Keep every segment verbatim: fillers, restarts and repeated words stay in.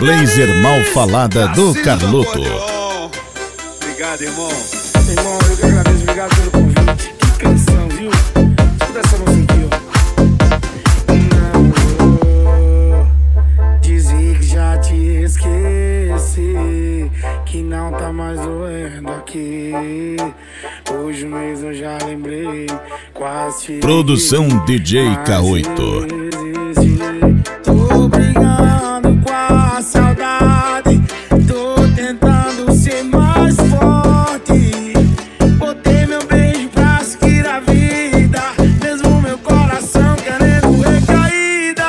Blazer Mal Falada do Carloto. Obrigado, irmão. Irmão, eu que agradeço, obrigado pelo convite. Que canção, viu? Escuta essa música aqui, ó. Não vou dizer que já te esqueci, que não tá mais doendo aqui. Hoje mesmo eu já lembrei, quase. Produção D J K oito. Tô brigando com a saudade, tô tentando ser mais forte. Botei meu beijo pra seguir a vida, mesmo meu coração querendo recaída.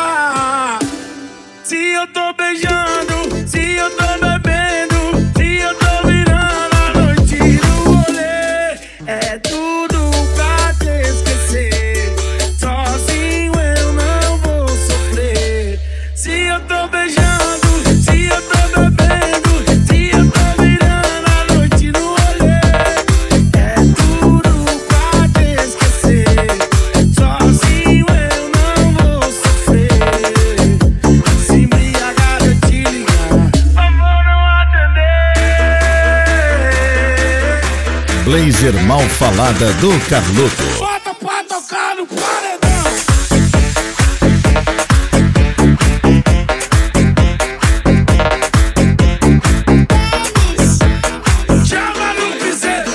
Se eu tô beijando, se eu tô bebendo, se eu tô virando a noite no rolê, é tudo pra te esquecer. Sozinho eu não vou sofrer. Se eu tô beijando, se eu tô bebendo, se eu tô virando a noite no rolê, é tudo pra te esquecer. Sozinho eu não vou sofrer. Se embriagar eu te ligar, eu vou não atender. Blazer Mal Falada do Carloto. Bota pra tocar no paredão. Chama no piseiro.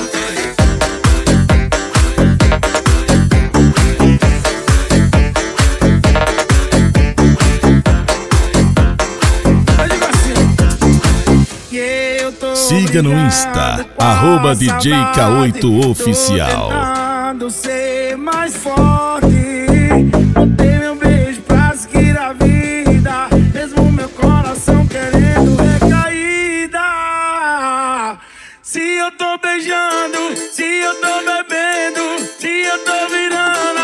Eu digo assim, que eu tô Siga no Insta, brigando com a arroba D J K oito saudade, Oficial. tô tentando ser mais forte. Botei meu beijo pra seguir a vida, mesmo meu coração querendo recaída. Se eu tô beijando, se eu tô bebendo, se eu tô virando